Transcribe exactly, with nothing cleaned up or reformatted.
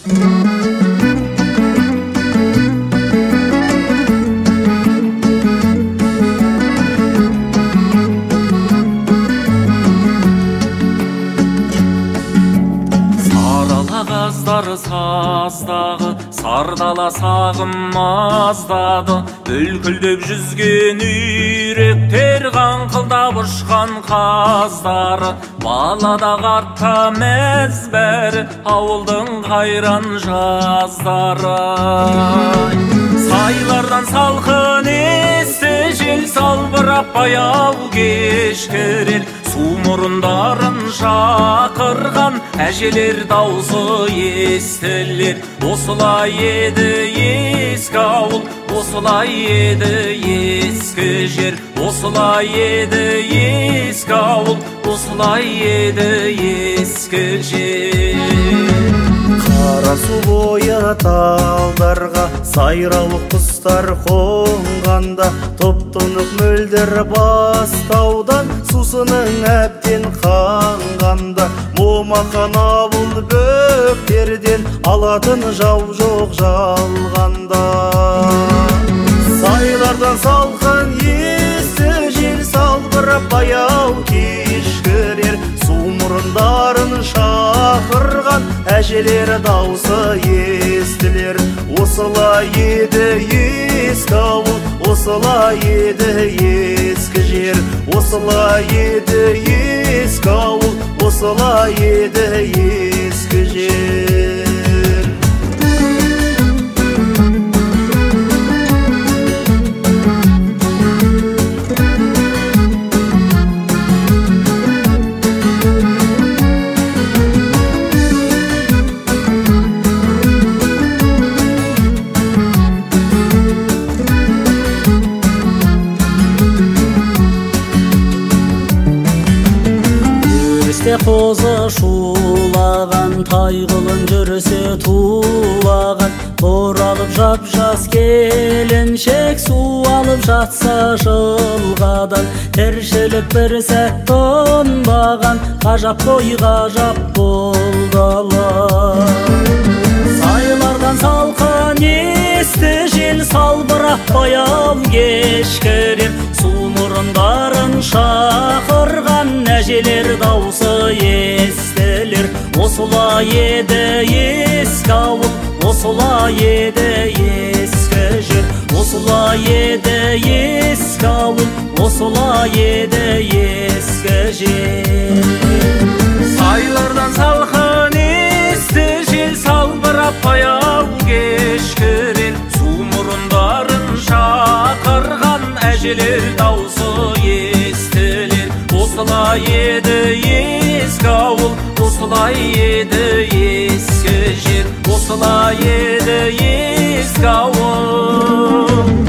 Саздағы сардала сағым маздады, бүлкілдеп жүзген үйректер қаңқылдап ұшқан қаздары, балада қартта мәз бәрі ауылдың қайран жаздары. Сайлардан салқын есті жел салбырап баяу кешкірер, су мұрындарын шақырған әжелер даусы естілер. Осылай еді ескі ауыл, осылай еді ескі жер, осылай еді ескі ауыл, осылай еді ескі жер. Қара су бойы талдарға сайрауық құстар қонғанда, топ-тонық мөлдір бастаудан сусының әбден қанғанда, момақан ауыл бөктерден алатын жау жоқ жалғанда. Сайлардан салқын есті жел салбырап баяу кешкірер, су мұрындарын шақырған әжелер даусы естілер. Осылай еді ескі ауыл, осылай еді ескі жер, осылай еді ескі ауыл, осылай еді ескі жер. Қозы шулаған, тайғылын жүрсе тулаған, боралып жап-жас келіншек су алып жатса жылғадан, тіршілік бір сәт тонбаған, ғажап қой ғажап болдала. Сайлардан салқын есті жел салбырап баяу кешкірер, су мұрындарын шақырған әжелер даусы естілер. Осылай еді ескі ауыл, осылай еді ескі жер, осылай еді ескі ауыл, осылай еді ескі жер. Сайлардан салқын есті жел салбырап баяу кешкірер, су мұрындарын шақырған әжелер даусы естілер. Осылай еді ескі ауыл, осылай еді ескі жер, осылай еді ескі ауыл.